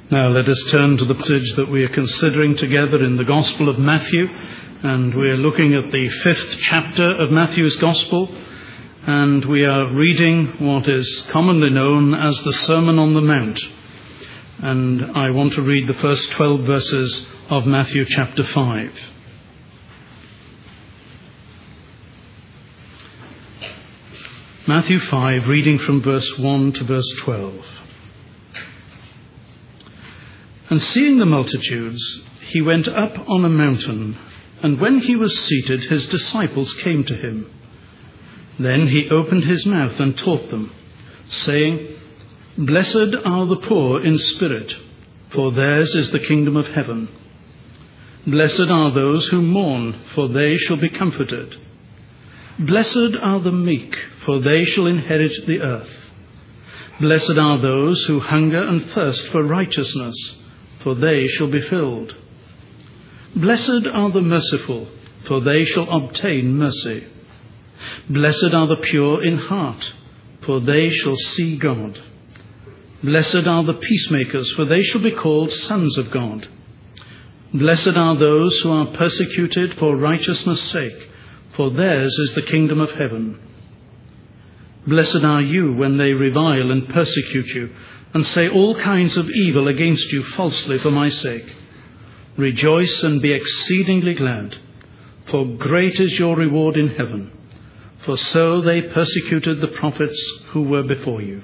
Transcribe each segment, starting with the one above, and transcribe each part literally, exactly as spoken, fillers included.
Now let us turn to the passage that we are considering together in the Gospel of Matthew, and we're looking at the fifth chapter of Matthew's Gospel, and we are reading what is commonly known as the Sermon on the Mount. And I want to read the first twelve verses of Matthew chapter five. Matthew five, reading from verse one to verse twelve. And seeing the multitudes, he went up on a mountain, and when he was seated, his disciples came to him. Then he opened his mouth and taught them, saying, Blessed are the poor in spirit, for theirs is the kingdom of heaven. Blessed are those who mourn, for they shall be comforted. Blessed are the meek, for they shall inherit the earth. Blessed are those who hunger and thirst for righteousness, for they shall be filled. Blessed are the merciful, for they shall obtain mercy. Blessed are the pure in heart, for they shall see God. Blessed are the peacemakers, for they shall be called sons of God. Blessed are those who are persecuted for righteousness' sake, for theirs is the kingdom of heaven. Blessed are you when they revile and persecute you, and say all kinds of evil against you falsely for my sake. Rejoice and be exceedingly glad, for great is your reward in heaven. For so they persecuted the prophets who were before you.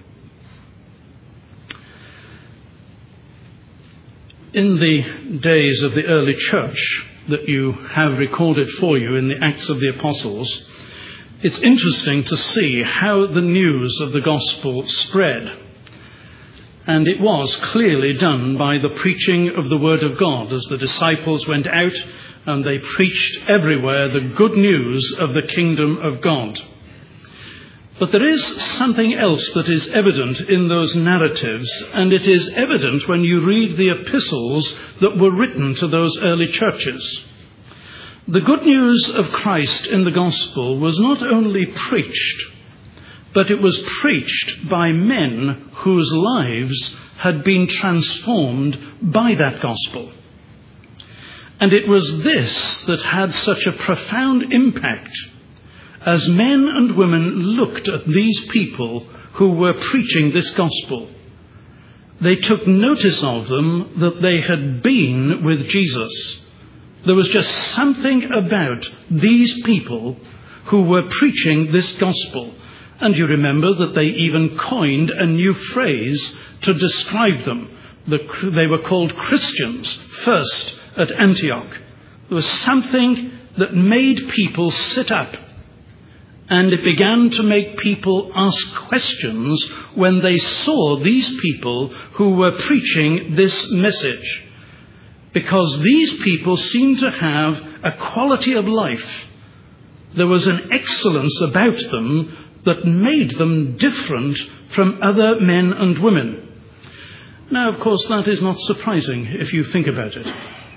In the days of the early church that you have recorded for you in the Acts of the Apostles, it's interesting to see how the news of the gospel spread. And it was clearly done by the preaching of the word of God as the disciples went out and they preached everywhere the good news of the kingdom of God. But there is something else that is evident in those narratives, and it is evident when you read the epistles that were written to those early churches. The good news of Christ in the gospel was not only preached, but it was preached by men whose lives had been transformed by that gospel. And it was this that had such a profound impact as men and women looked at these people who were preaching this gospel. They took notice of them that they had been with Jesus. There was just something about these people who were preaching this gospel. And you remember that they even coined a new phrase to describe them. They were called Christians first at Antioch. There was something that made people sit up. And it began to make people ask questions when they saw these people who were preaching this message. Because these people seemed to have a quality of life. There was an excellence about them that made them different from other men and women. Now, of course, that is not surprising if you think about it.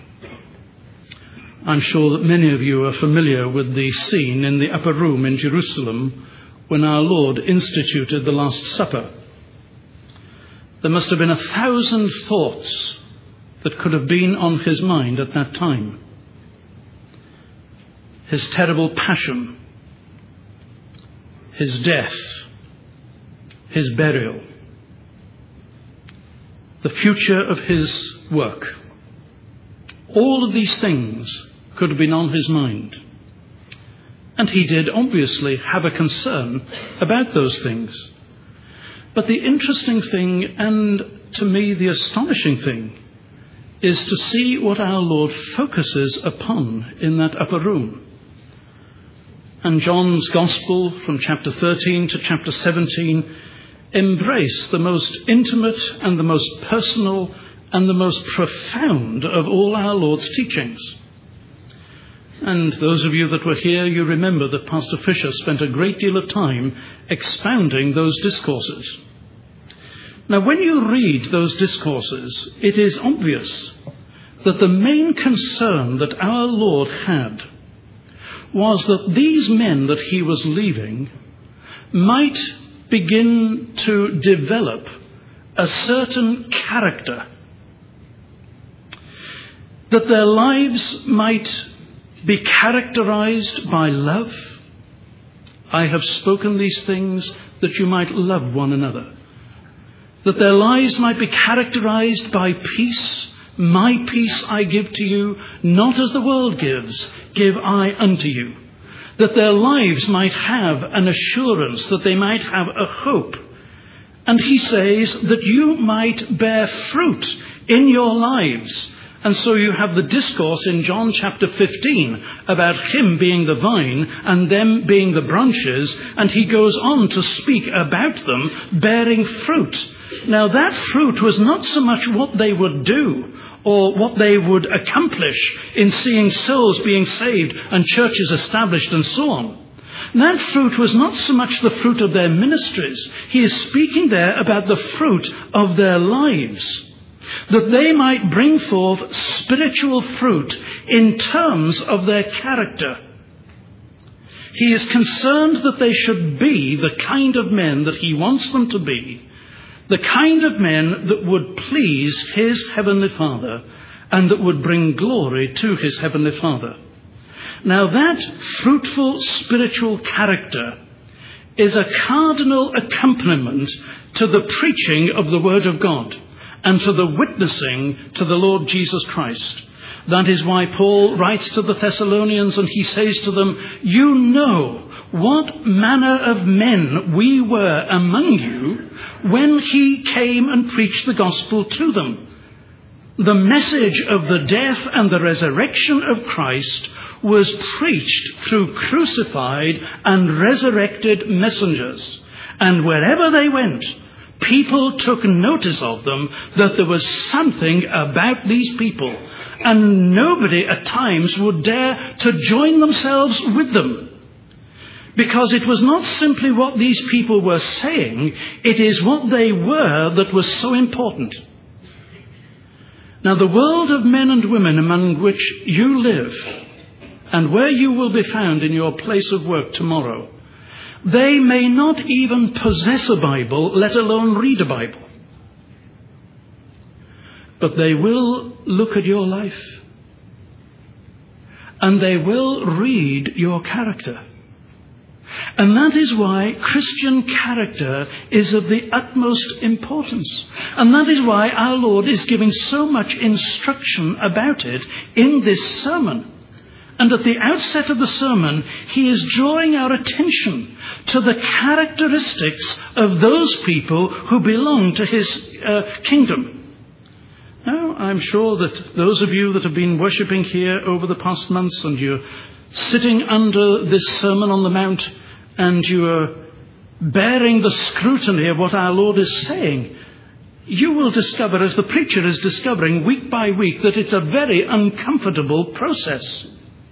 I'm sure that many of you are familiar with the scene in the upper room in Jerusalem when our Lord instituted the Last Supper. There must have been a thousand thoughts that could have been on his mind at that time. His terrible passion, his death, his burial, the future of his work. All of these things could have been on his mind. And he did obviously have a concern about those things. But the interesting thing, and to me the astonishing thing, is to see what our Lord focuses upon in that upper room. And John's Gospel from chapter thirteen to chapter seventeen embrace the most intimate and the most personal and the most profound of all our Lord's teachings. And those of you that were here, you remember that Pastor Fisher spent a great deal of time expounding those discourses. Now, when you read those discourses, it is obvious that the main concern that our Lord had was that these men that he was leaving might begin to develop a certain character that their lives might be characterized by love. I have spoken these things that you might love one another. That their lives might be characterized by peace. My peace I give to you, not as the world gives, give I unto you. That their lives might have an assurance, that they might have a hope. And he says that you might bear fruit in your lives. And so you have the discourse in John chapter fifteen about him being the vine and them being the branches. And he goes on to speak about them bearing fruit. Now that fruit was not so much what they would do or what they would accomplish in seeing souls being saved and churches established and so on. That fruit was not so much the fruit of their ministries. He is speaking there about the fruit of their lives. That they might bring forth spiritual fruit in terms of their character. He is concerned that they should be the kind of men that he wants them to be. The kind of men that would please his heavenly Father and that would bring glory to his heavenly Father. Now that fruitful spiritual character is a cardinal accompaniment to the preaching of the Word of God and to the witnessing to the Lord Jesus Christ. That is why Paul writes to the Thessalonians and he says to them, you know what manner of men we were among you when he came and preached the gospel to them. The message of the death and the resurrection of Christ was preached through crucified and resurrected messengers. And wherever they went, people took notice of them, that there was something about these people. And nobody at times would dare to join themselves with them. Because it was not simply what these people were saying, it is what they were that was so important. Now the world of men and women among which you live, and where you will be found in your place of work tomorrow, they may not even possess a Bible, let alone read a Bible. But they will look at your life. And they will read your character. And that is why Christian character is of the utmost importance. And that is why our Lord is giving so much instruction about it in this sermon. And at the outset of the sermon, he is drawing our attention to the characteristics of those people who belong to his uh, kingdom. Now, I'm sure that those of you that have been worshipping here over the past months and you're sitting under this Sermon on the Mount and you are bearing the scrutiny of what our Lord is saying, you will discover, as the preacher is discovering week by week, that it's a very uncomfortable process.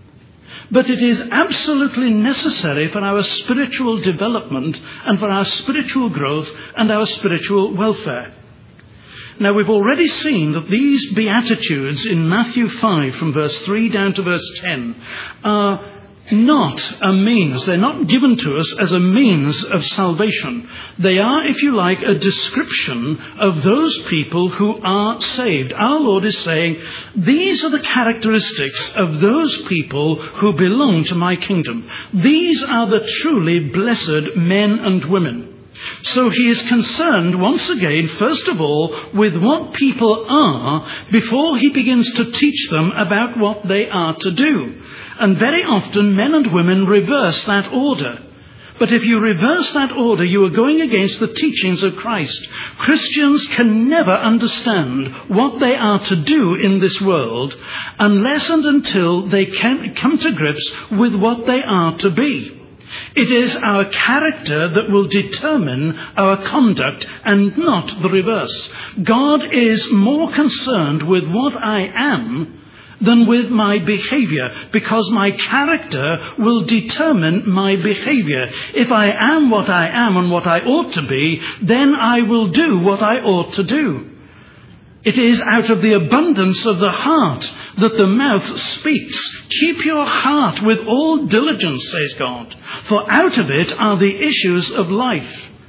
But it is absolutely necessary for our spiritual development and for our spiritual growth and our spiritual welfare. Now, we've already seen that these Beatitudes in Matthew five from verse three down to verse ten are not a means. They're not given to us as a means of salvation. They are, if you like, a description of those people who are saved. Our Lord is saying, these are the characteristics of those people who belong to my kingdom. These are the truly blessed men and women. So he is concerned once again, first of all, with what people are before he begins to teach them about what they are to do. And very often men and women reverse that order. But if you reverse that order, you are going against the teachings of Christ. Christians can never understand what they are to do in this world unless and until they can come to grips with what they are to be. It is our character that will determine our conduct and not the reverse. God is more concerned with what I am than with my behavior, because my character will determine my behavior. If I am what I am and what I ought to be, then I will do what I ought to do. It is out of the abundance of the heart that the mouth speaks. Keep your heart with all diligence, says God, for out of it are the issues of life.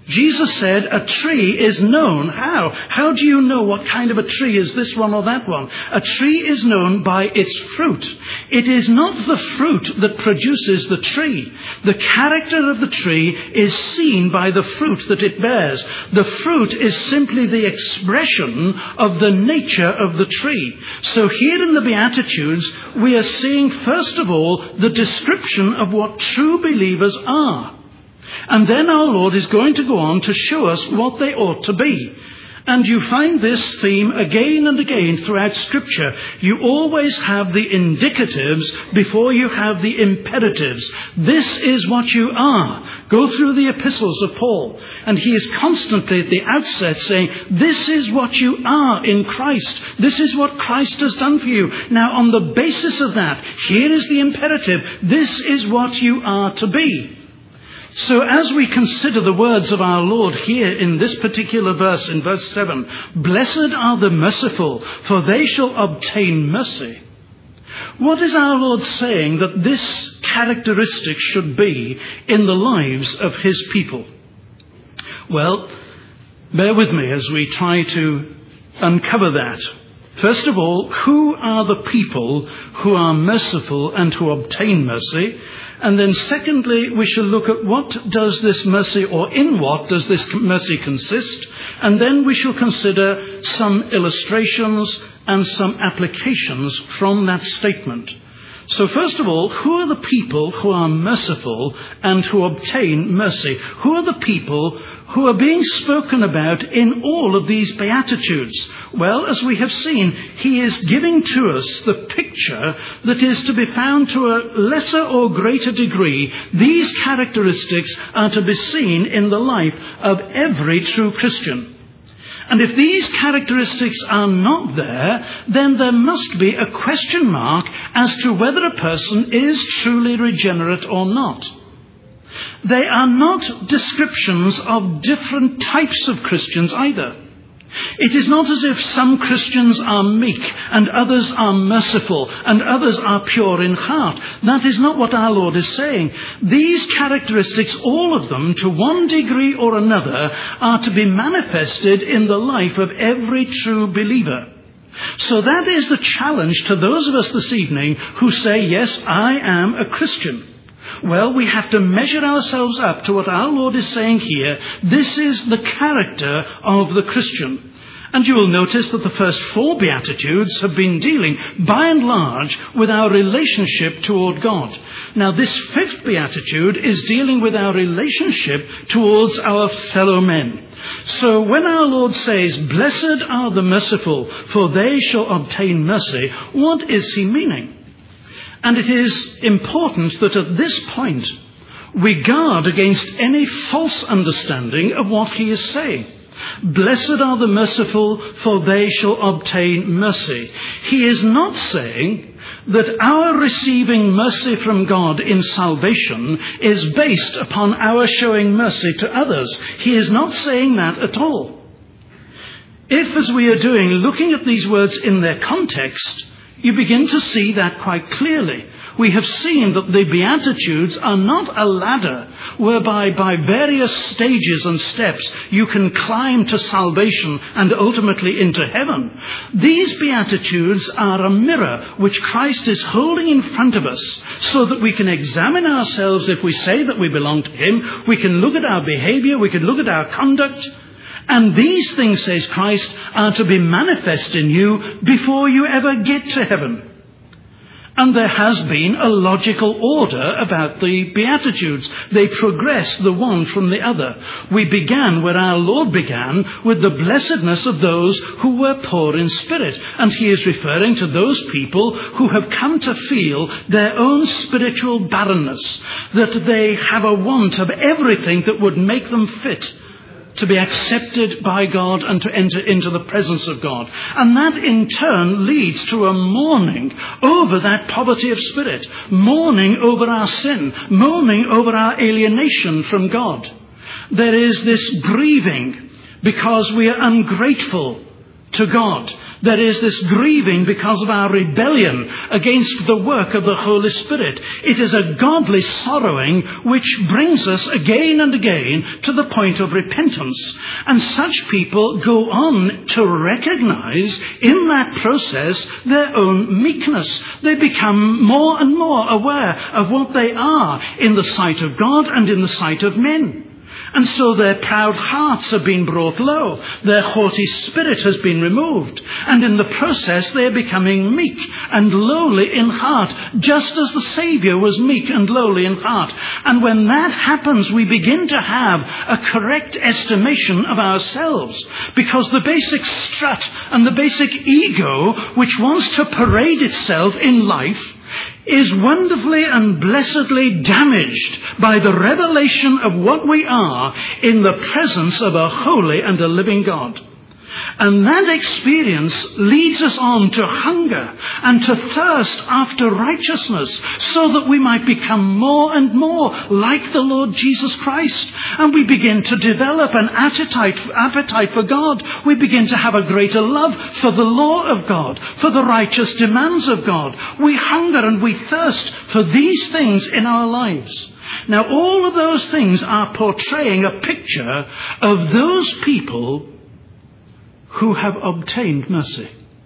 Jesus said a tree is known. How? How do you know what kind of a tree is this one or that one? A tree is known by its fruit. It is not the fruit that produces the tree. The character of the tree is seen by the fruit that it bears. The fruit is simply the expression of the nature of the tree. So here in the Beatitudes, we are seeing, first of all, the description of what true believers are. And then our Lord is going to go on to show us what they ought to be. And you find this theme again and again throughout Scripture. You always have the indicatives before you have the imperatives. This is what you are. Go through the epistles of Paul, and he is constantly at the outset saying, this is what you are in Christ. This is what Christ has done for you. Now, on the basis of that, here is the imperative. This is what you are to be. So as we consider the words of our Lord here in this particular verse, in verse seven, blessed are the merciful, for they shall obtain mercy. What is our Lord saying that this characteristic should be in the lives of his people? Well, bear with me as we try to uncover that. First of all, who are the people who are merciful and who obtain mercy? And then secondly, we shall look at what does this mercy, or in what does this mercy consist? And then we shall consider some illustrations and some applications from that statement. So first of all, who are the people who are merciful and who obtain mercy? Who are the people who are being spoken about in all of these Beatitudes? Well, as we have seen, he is giving to us the picture that is to be found to a lesser or greater degree. These characteristics are to be seen in the life of every true Christian. And if these characteristics are not there, then there must be a question mark as to whether a person is truly regenerate or not. They are not descriptions of different types of Christians either. It is not as if some Christians are meek and others are merciful and others are pure in heart. That is not what our Lord is saying. These characteristics, all of them, to one degree or another, are to be manifested in the life of every true believer. So that is the challenge to those of us this evening who say, yes, I am a Christian. Well, we have to measure ourselves up to what our Lord is saying here. This is the character of the Christian. And you will notice that the first four Beatitudes have been dealing, by and large, with our relationship toward God. Now, this fifth Beatitude is dealing with our relationship towards our fellow men. So when our Lord says, blessed are the merciful, for they shall obtain mercy, what is he meaning? And it is important that at this point we guard against any false understanding of what he is saying. Blessed are the merciful, for they shall obtain mercy. He is not saying that our receiving mercy from God in salvation is based upon our showing mercy to others. He is not saying that at all. If, as we are doing, looking at these words in their context, you begin to see that quite clearly. We have seen that the Beatitudes are not a ladder whereby by various stages and steps you can climb to salvation and ultimately into heaven. These Beatitudes are a mirror which Christ is holding in front of us so that we can examine ourselves if we say that we belong to him. We can look at our behavior, we can look at our conduct. And these things, says Christ, are to be manifest in you before you ever get to heaven. And there has been a logical order about the Beatitudes. They progress the one from the other. We began where our Lord began, with the blessedness of those who were poor in spirit. And he is referring to those people who have come to feel their own spiritual barrenness, that they have a want of everything that would make them fit to be accepted by God and to enter into the presence of God. And that in turn leads to a mourning over that poverty of spirit, mourning over our sin, mourning over our alienation from God. There is this grieving because we are ungrateful to God. There is this grieving because of our rebellion against the work of the Holy Spirit. It is a godly sorrowing which brings us again and again to the point of repentance. And such people go on to recognize in that process their own meekness. They become more and more aware of what they are in the sight of God and in the sight of men. And so their proud hearts have been brought low. Their haughty spirit has been removed. And in the process, they are becoming meek and lowly in heart, just as the Saviour was meek and lowly in heart. And when that happens, we begin to have a correct estimation of ourselves. Because the basic strut and the basic ego, which wants to parade itself in life, is wonderfully and blessedly damaged by the revelation of what we are in the presence of a holy and a living God. And that experience leads us on to hunger and to thirst after righteousness, so that we might become more and more like the Lord Jesus Christ. And we begin to develop an appetite, appetite for God. We begin to have a greater love for the law of God, for the righteous demands of God. We hunger and we thirst for these things in our lives. Now, all of those things are portraying a picture of those people who have obtained mercy.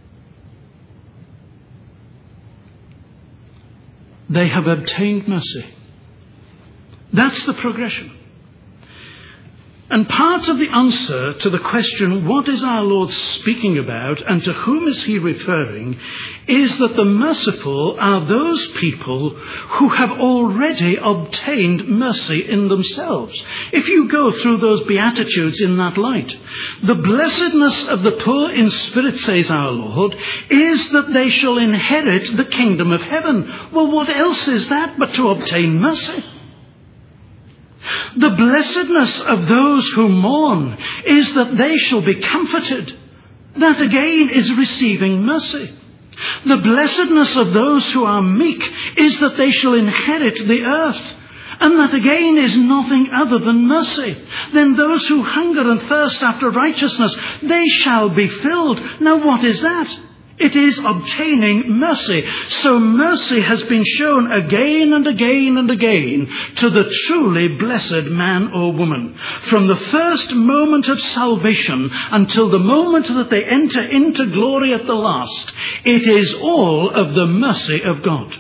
They have obtained mercy. That's the progression. And part of the answer to the question, what is our Lord speaking about and to whom is he referring, is that the merciful are those people who have already obtained mercy in themselves. If you go through those Beatitudes in that light, the blessedness of the poor in spirit, says our Lord, is that they shall inherit the kingdom of heaven. Well, what else is that but to obtain mercy? The blessedness of those who mourn is that they shall be comforted. That again is receiving mercy. The blessedness of those who are meek is that they shall inherit the earth. And that again is nothing other than mercy. Then those who hunger and thirst after righteousness, they shall be filled. Now what is that? It is obtaining mercy. So mercy has been shown again and again and again to the truly blessed man or woman. From the first moment of salvation until the moment that they enter into glory at the last, it is all of the mercy of God.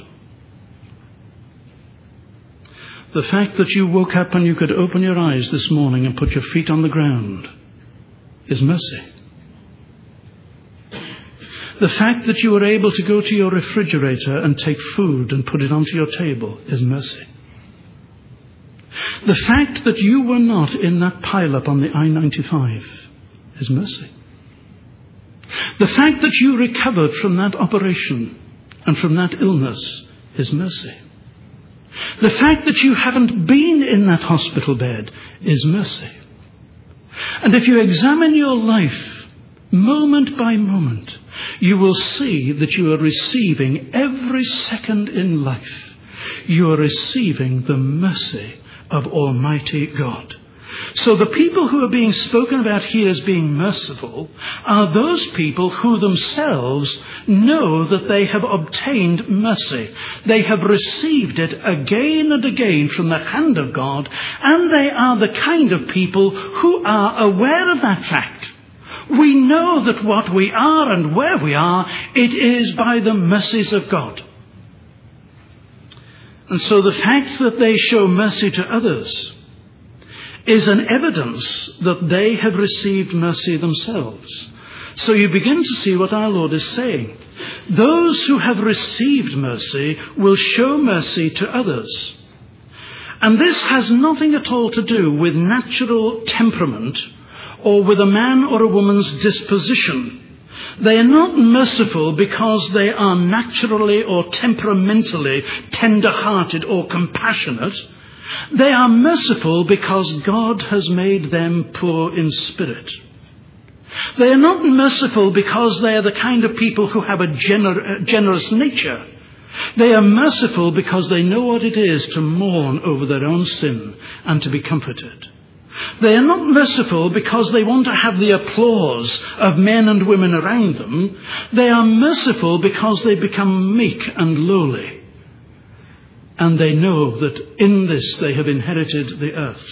The fact that you woke up and you could open your eyes this morning and put your feet on the ground is mercy. The fact that you were able to go to your refrigerator and take food and put it onto your table is mercy. The fact that you were not in that pile-up on the I ninety-five is mercy. The fact that you recovered from that operation and from that illness is mercy. The fact that you haven't been in that hospital bed is mercy. And if you examine your life moment by moment, you will see that you are receiving every second in life. You are receiving the mercy of Almighty God. So the people who are being spoken about here as being merciful are those people who themselves know that they have obtained mercy. They have received it again and again from the hand of God, and they are the kind of people who are aware of that fact. We know that what we are and where we are, it is by the mercies of God. And so the fact that they show mercy to others is an evidence that they have received mercy themselves. So you begin to see what our Lord is saying. Those who have received mercy will show mercy to others. And this has nothing at all to do with natural temperament or with a man or a woman's disposition. They are not merciful because they are naturally or temperamentally tender-hearted or compassionate. They are merciful because God has made them poor in spirit. They are not merciful because they are the kind of people who have a gener- generous nature. They are merciful because they know what it is to mourn over their own sin and to be comforted. They are not merciful because they want to have the applause of men and women around them. They are merciful because they become meek and lowly. And they know that in this they have inherited the earth.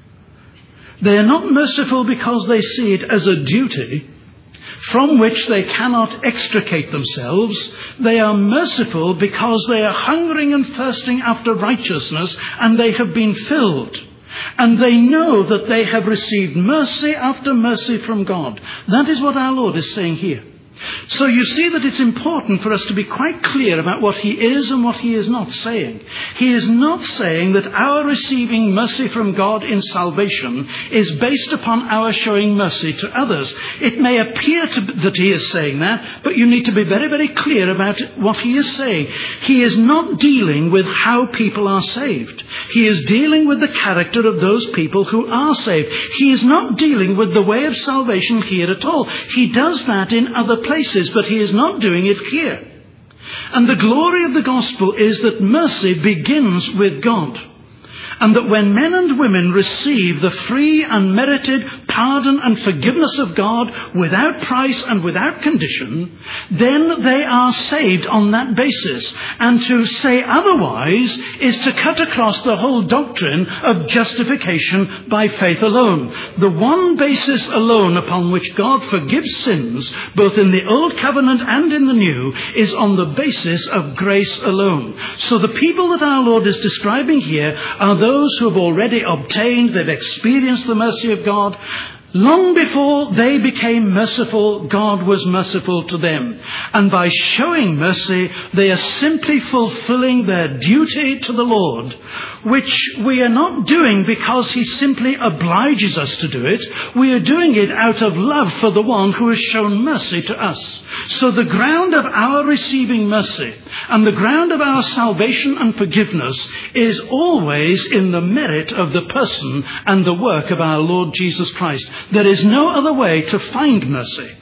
They are not merciful because they see it as a duty from which they cannot extricate themselves. They are merciful because they are hungering and thirsting after righteousness, and they have been filled. And they know that they have received mercy after mercy from God. That is what our Lord is saying here. So you see that it's important for us to be quite clear about what he is and what he is not saying. He is not saying that our receiving mercy from God in salvation is based upon our showing mercy to others. It may appear to, that he is saying that, but you need to be very, very clear about what he is saying. He is not dealing with how people are saved. He is dealing with the character of those people who are saved. He is not dealing with the way of salvation here at all. He does that in other places, but he is not doing it here. And the glory of the gospel is that mercy begins with God. And that when men and women receive the free, unmerited pardon and forgiveness of God without price and without condition, then they are saved on that basis. And to say otherwise is to cut across the whole doctrine of justification by faith alone. The one basis alone upon which God forgives sins, both in the Old Covenant and in the New, is on the basis of grace alone. So the people that our Lord is describing here are those who have already obtained, they've experienced the mercy of God. Long before they became merciful, God was merciful to them. And by showing mercy, they are simply fulfilling their duty to the Lord, which we are not doing because he simply obliges us to do it. We are doing it out of love for the one who has shown mercy to us. So the ground of our receiving mercy and the ground of our salvation and forgiveness is always in the merit of the person and the work of our Lord Jesus Christ. There is no other way to find mercy.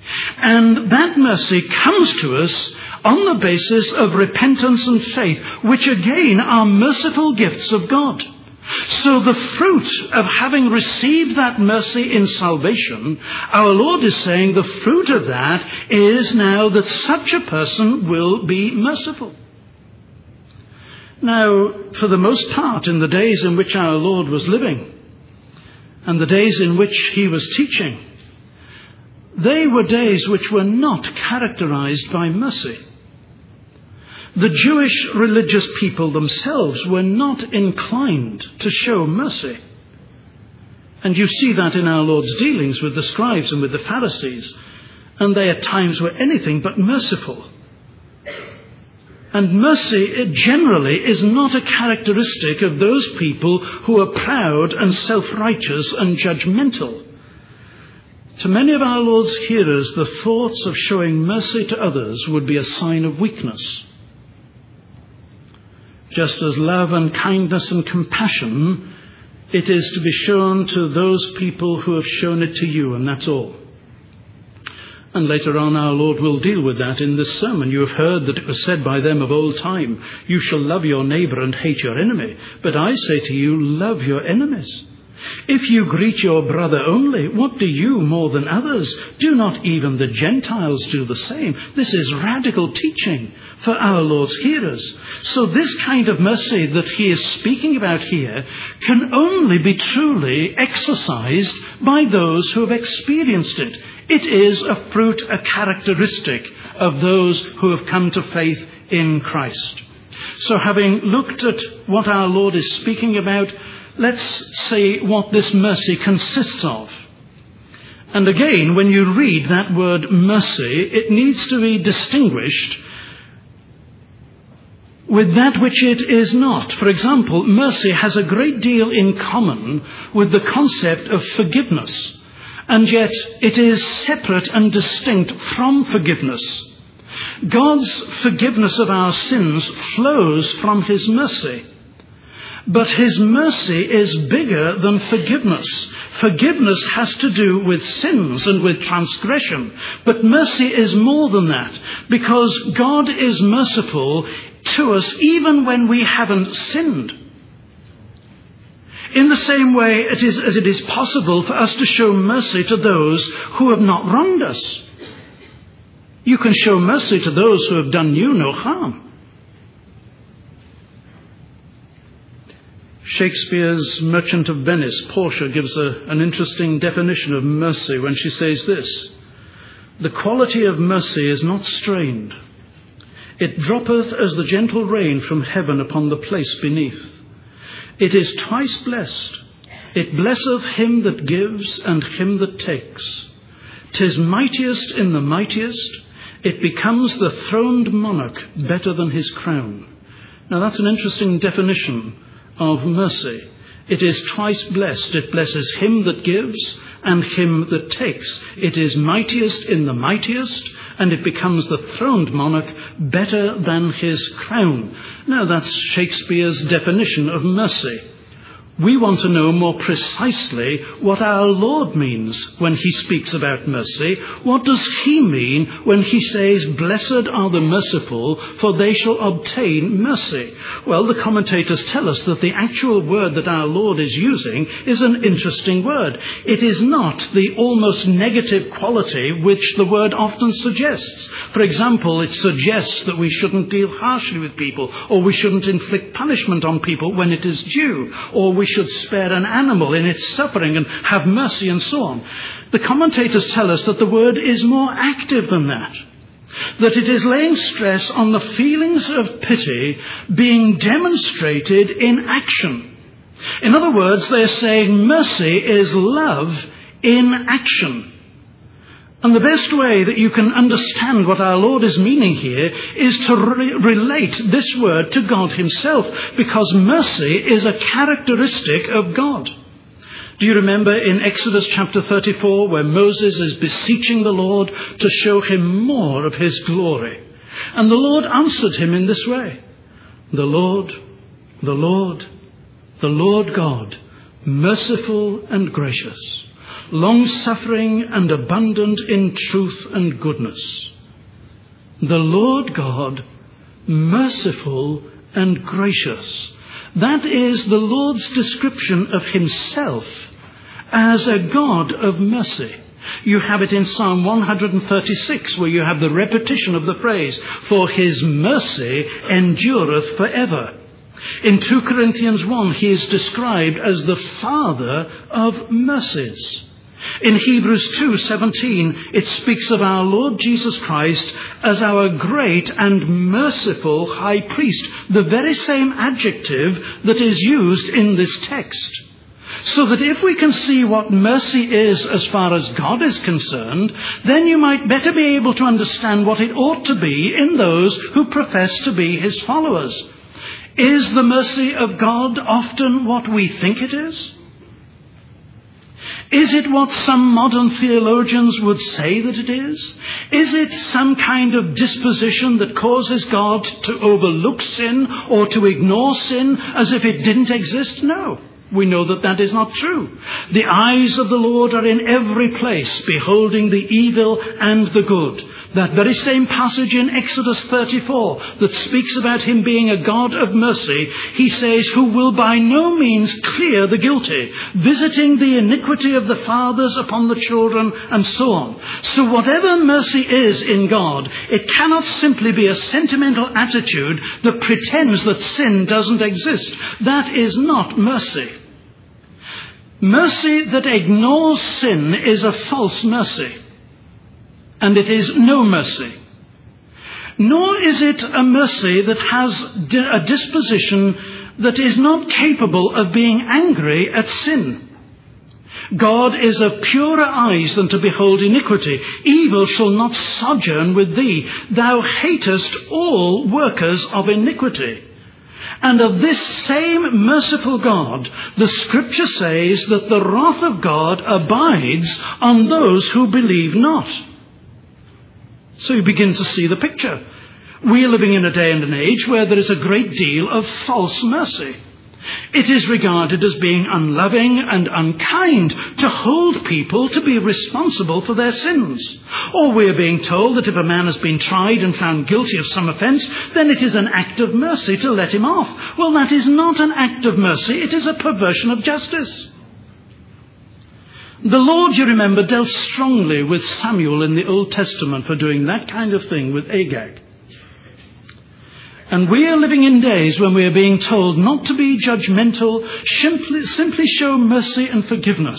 And that mercy comes to us on the basis of repentance and faith, which again are merciful gifts of God. So the fruit of having received that mercy in salvation, our Lord is saying the fruit of that is now that such a person will be merciful. Now, for the most part, in the days in which our Lord was living, and the days in which he was teaching, they were days which were not characterized by mercy. The Jewish religious people themselves were not inclined to show mercy. And you see that in our Lord's dealings with the scribes and with the Pharisees. And they at times were anything but merciful. And mercy generally is not a characteristic of those people who are proud and self-righteous and judgmental. To many of our Lord's hearers, the thoughts of showing mercy to others would be a sign of weakness. Just as love and kindness and compassion, it is to be shown to those people who have shown it to you, and that's all. And later on our Lord will deal with that in this sermon. You have heard that it was said by them of old time, you shall love your neighbour and hate your enemy. But I say to you, love your enemies. If you greet your brother only, what do you more than others? Do not even the Gentiles do the same? This is radical teaching for our Lord's hearers. So this kind of mercy that he is speaking about here can only be truly exercised by those who have experienced it. It is a fruit, a characteristic of those who have come to faith in Christ. So having looked at what our Lord is speaking about, let's see what this mercy consists of. And again, when you read that word mercy, it needs to be distinguished with that which it is not. For example, mercy has a great deal in common with the concept of forgiveness. And yet it is separate and distinct from forgiveness. God's forgiveness of our sins flows from his mercy. But his mercy is bigger than forgiveness. Forgiveness has to do with sins and with transgression. But mercy is more than that, because God is merciful to us even when we haven't sinned. In the same way it is as it is possible for us to show mercy to those who have not wronged us. You can show mercy to those who have done you no harm. Shakespeare's Merchant of Venice, Portia, gives a, an interesting definition of mercy when she says this: "The quality of mercy is not strained. It droppeth as the gentle rain from heaven upon the place beneath. It is twice blessed. It blesseth him that gives and him that takes. 'Tis mightiest in the mightiest. It becomes the throned monarch better than his crown." Now that's an interesting definition of mercy. It is twice blessed. It blesses him that gives and him that takes. It is mightiest in the mightiest, and it becomes the throned monarch better than his crown. Now that's Shakespeare's definition of mercy. We want to know more precisely what our Lord means when he speaks about mercy. What does he mean when he says, "Blessed are the merciful, for they shall obtain mercy"? Well, the commentators tell us that the actual word that our Lord is using is an interesting word. It is not the almost negative quality which the word often suggests. For example, it suggests that we shouldn't deal harshly with people, or we shouldn't inflict punishment on people when it is due, or we should spare an animal in its suffering and have mercy, and so on. The commentators tell us that the word is more active than that, that it is laying stress on the feelings of pity being demonstrated in action. In other words, they're saying mercy is love in action. And the best way that you can understand what our Lord is meaning here is to re- relate this word to God himself, because mercy is a characteristic of God. Do you remember in Exodus chapter thirty-four, where Moses is beseeching the Lord to show him more of his glory? And the Lord answered him in this way: "The Lord, the Lord, the Lord God, merciful and gracious, long-suffering and abundant in truth and goodness." The Lord God, merciful and gracious. That is the Lord's description of himself as a God of mercy. You have it in Psalm one thirty-six, where you have the repetition of the phrase, "For his mercy endureth forever." In two Corinthians one, he is described as the Father of mercies. In Hebrews two seventeen, it speaks of our Lord Jesus Christ as our great and merciful high priest, the very same adjective that is used in this text. So that if we can see what mercy is as far as God is concerned, then you might better be able to understand what it ought to be in those who profess to be his followers. Is the mercy of God often what we think it is? Is it what some modern theologians would say that it is? Is it some kind of disposition that causes God to overlook sin or to ignore sin as if it didn't exist? No. We know that that is not true. The eyes of the Lord are in every place, beholding the evil and the good. That very same passage in Exodus thirty-four that speaks about him being a God of mercy, he says, "Who will by no means clear the guilty, visiting the iniquity of the fathers upon the children," and so on. So whatever mercy is in God, it cannot simply be a sentimental attitude that pretends that sin doesn't exist. That is not mercy. Mercy that ignores sin is a false mercy. And it is no mercy. Nor is it a mercy that has a disposition that is not capable of being angry at sin. God is of purer eyes than to behold iniquity. Evil shall not sojourn with thee. Thou hatest all workers of iniquity. And of this same merciful God, the Scripture says that the wrath of God abides on those who believe not. So you begin to see the picture. We are living in a day and an age where there is a great deal of false mercy. It is regarded as being unloving and unkind to hold people to be responsible for their sins. Or we are being told that if a man has been tried and found guilty of some offence, then it is an act of mercy to let him off. Well, that is not an act of mercy. It is a perversion of justice. The Lord, you remember, dealt strongly with Samuel in the Old Testament for doing that kind of thing with Agag. And we are living in days when we are being told not to be judgmental, simply, simply show mercy and forgiveness.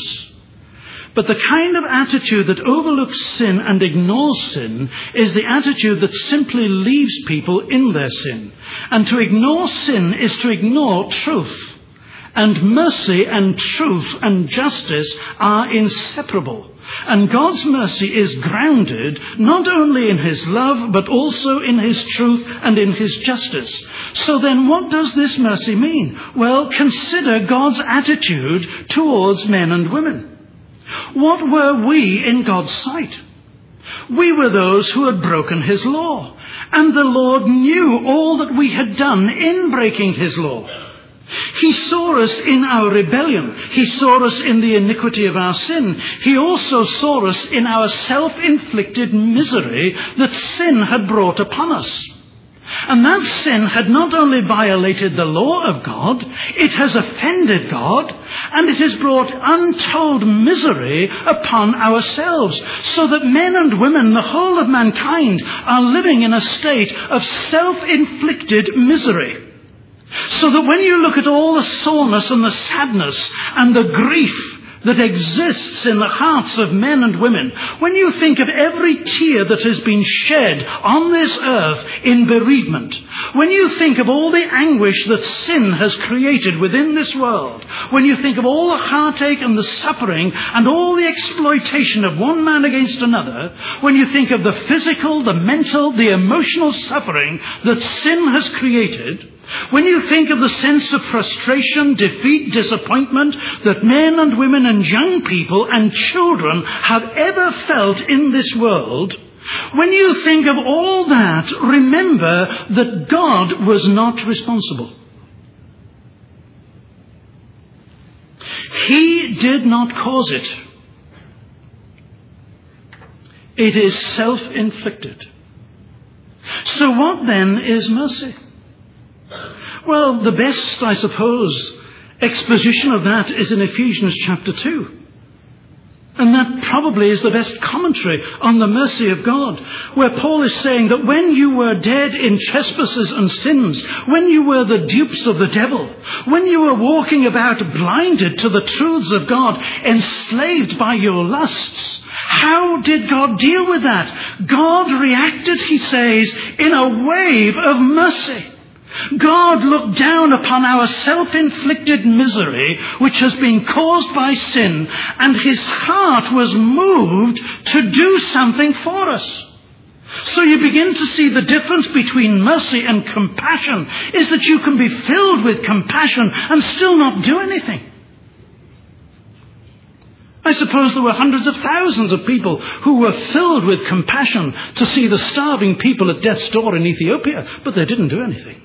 But the kind of attitude that overlooks sin and ignores sin is the attitude that simply leaves people in their sin. And to ignore sin is to ignore truth. And mercy and truth and justice are inseparable. And God's mercy is grounded not only in his love, but also in his truth and in his justice. So then what does this mercy mean? Well, consider God's attitude towards men and women. What were we in God's sight? We were those who had broken his law. And the Lord knew all that we had done in breaking his law. He saw us in our rebellion. He saw us in the iniquity of our sin. He also saw us in our self-inflicted misery that sin had brought upon us. And that sin had not only violated the law of God, it has offended God, and it has brought untold misery upon ourselves, so that men and women, the whole of mankind, are living in a state of self-inflicted misery. So that when you look at all the soreness and the sadness and the grief that exists in the hearts of men and women, when you think of every tear that has been shed on this earth in bereavement, when you think of all the anguish that sin has created within this world, when you think of all the heartache and the suffering and all the exploitation of one man against another, when you think of the physical, the mental, the emotional suffering that sin has created, when you think of the sense of frustration, defeat, disappointment that men and women and young people and children have ever felt in this world, when you think of all that, remember that God was not responsible. He did not cause it. It is self-inflicted. So what then is mercy? Well, the best, I suppose, exposition of that is in Ephesians chapter two. And that probably is the best commentary on the mercy of God, where Paul is saying that when you were dead in trespasses and sins, when you were the dupes of the devil, when you were walking about blinded to the truths of God, enslaved by your lusts, how did God deal with that? God reacted, he says, in a wave of mercy. God looked down upon our self-inflicted misery, which has been caused by sin, and his heart was moved to do something for us. So you begin to see the difference between mercy and compassion is that you can be filled with compassion and still not do anything. I suppose there were hundreds of thousands of people who were filled with compassion to see the starving people at death's door in Ethiopia, but they didn't do anything.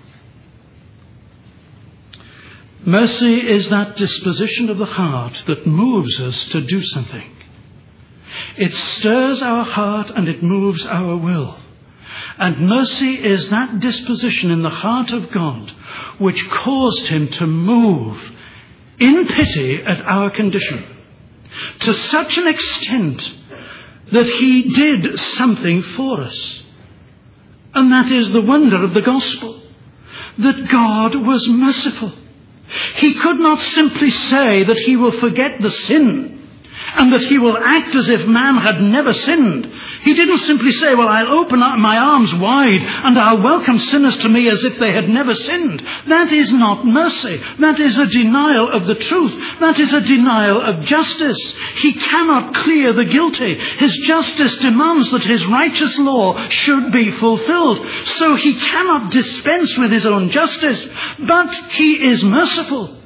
Mercy is that disposition of the heart that moves us to do something. It stirs our heart and it moves our will. And mercy is that disposition in the heart of God which caused him to move in pity at our condition to such an extent that he did something for us. And that is the wonder of the gospel, that God was merciful. He could not simply say that he will forget the sin and that he will act as if man had never sinned. He didn't simply say, well, I'll open up my arms wide and I'll welcome sinners to me as if they had never sinned. That is not mercy. That is a denial of the truth. That is a denial of justice. He cannot clear the guilty. His justice demands that his righteous law should be fulfilled. So he cannot dispense with his own justice, but he is merciful.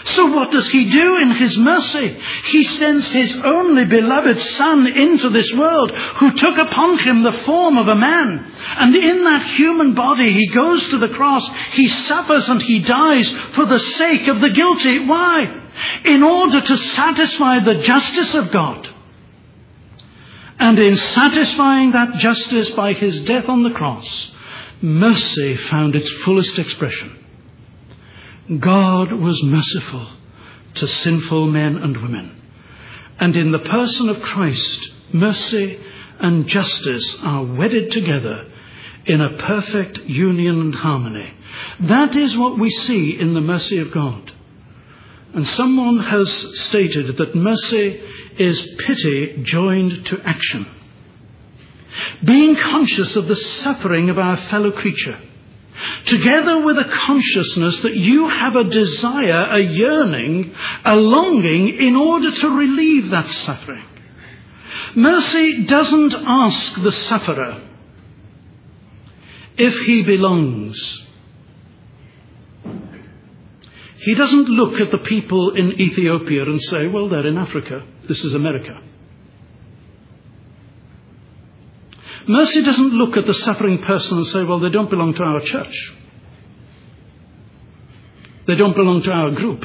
So what does he do in his mercy? He sends his only beloved Son into this world, who took upon him the form of a man. And in that human body, he goes to the cross, he suffers and he dies for the sake of the guilty. Why? In order to satisfy the justice of God. And in satisfying that justice by his death on the cross, mercy found its fullest expression. God was merciful to sinful men and women. And in the person of Christ, mercy and justice are wedded together in a perfect union and harmony. That is what we see in the mercy of God. And someone has stated that mercy is pity joined to action. Being conscious of the suffering of our fellow creature, together with a consciousness that you have a desire, a yearning, a longing in order to relieve that suffering. Mercy doesn't ask the sufferer if he belongs. He doesn't look at the people in Ethiopia and say, well, they're in Africa. This is America. Mercy doesn't look at the suffering person and say, well, they don't belong to our church. They don't belong to our group.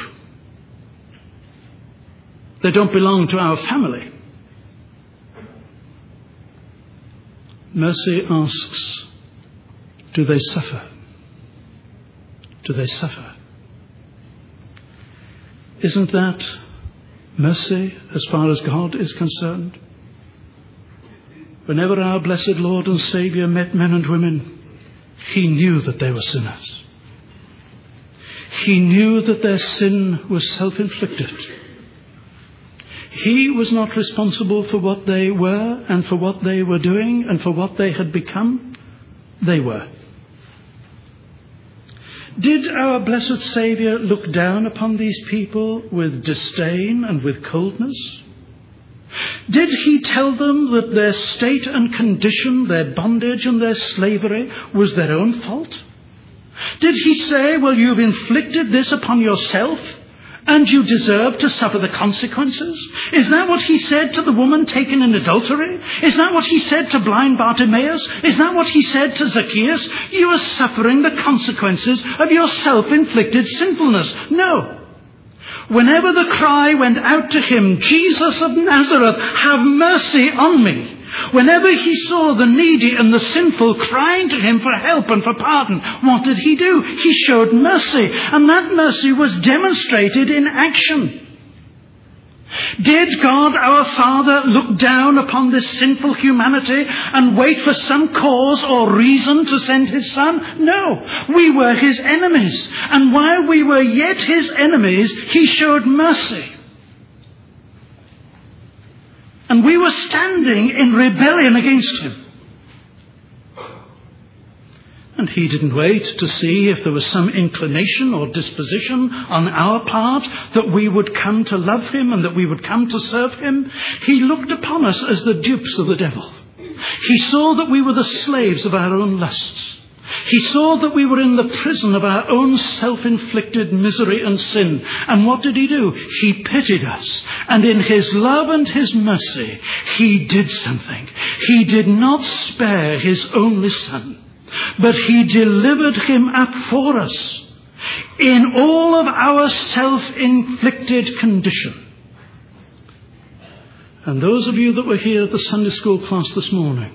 They don't belong to our family. Mercy asks, do they suffer? Do they suffer? Isn't that mercy as far as God is concerned? Whenever our blessed Lord and Saviour met men and women, he knew that they were sinners. He knew that their sin was self-inflicted. He was not responsible for what they were and for what they were doing and for what they had become. They were. Did our blessed Saviour look down upon these people with disdain and with coldness? Did he tell them that their state and condition, their bondage and their slavery was their own fault? Did he say, well, you've inflicted this upon yourself and you deserve to suffer the consequences? Is that what he said to the woman taken in adultery? Is that what he said to blind Bartimaeus? Is that what he said to Zacchaeus? You are suffering the consequences of your self-inflicted sinfulness. No. Whenever the cry went out to him, Jesus of Nazareth, have mercy on me. Whenever he saw the needy and the sinful crying to him for help and for pardon, what did he do? He showed mercy, and that mercy was demonstrated in action. Did God our Father look down upon this sinful humanity and wait for some cause or reason to send his Son? No, we were his enemies. And while we were yet his enemies, he showed mercy. And we were standing in rebellion against him. And he didn't wait to see if there was some inclination or disposition on our part that we would come to love him and that we would come to serve him. He looked upon us as the dupes of the devil. He saw that we were the slaves of our own lusts. He saw that we were in the prison of our own self-inflicted misery and sin. And what did he do? He pitied us. And in his love and his mercy, he did something. He did not spare his only Son, but he delivered him up for us in all of our self-inflicted condition. And those of you that were here at the Sunday school class this morning,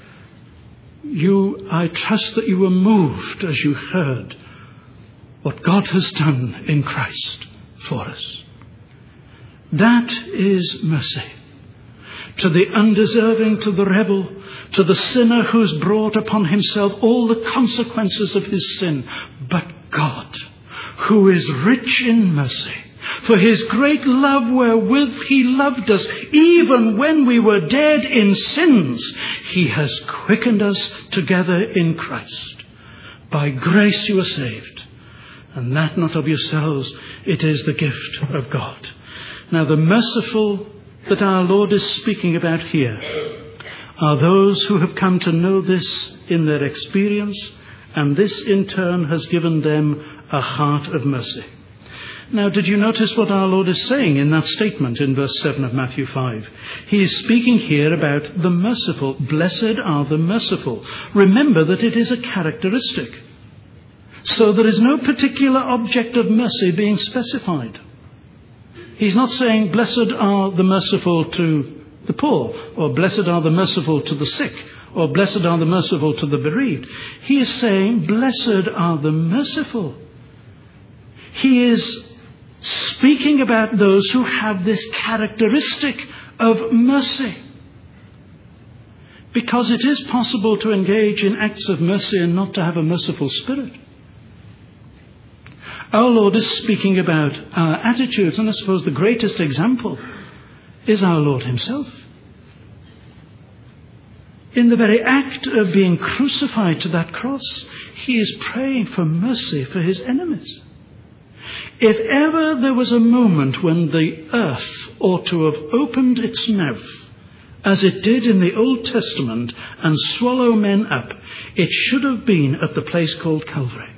you, I trust that you were moved as you heard what God has done in Christ for us. That is mercy. To the undeserving, to the rebel, to the sinner who's brought upon himself all the consequences of his sin. But God, who is rich in mercy, for his great love wherewith he loved us, even when we were dead in sins, he has quickened us together in Christ. By grace you are saved, and that not of yourselves, it is the gift of God. Now the merciful that our Lord is speaking about here are those who have come to know this in their experience, and this in turn has given them a heart of mercy. Now, did you notice what our Lord is saying in that statement in verse seven of Matthew five? He is speaking here about the merciful. Blessed are the merciful. Remember that it is a characteristic. So there is no particular object of mercy being specified. He's not saying, blessed are the merciful to the poor, or blessed are the merciful to the sick, or blessed are the merciful to the bereaved. He is saying, blessed are the merciful. He is speaking about those who have this characteristic of mercy. Because it is possible to engage in acts of mercy and not to have a merciful spirit. Our Lord is speaking about our attitudes, and I suppose the greatest example is our Lord himself. In the very act of being crucified to that cross, he is praying for mercy for his enemies. If ever there was a moment when the earth ought to have opened its mouth, as it did in the Old Testament, and swallow men up, it should have been at the place called Calvary.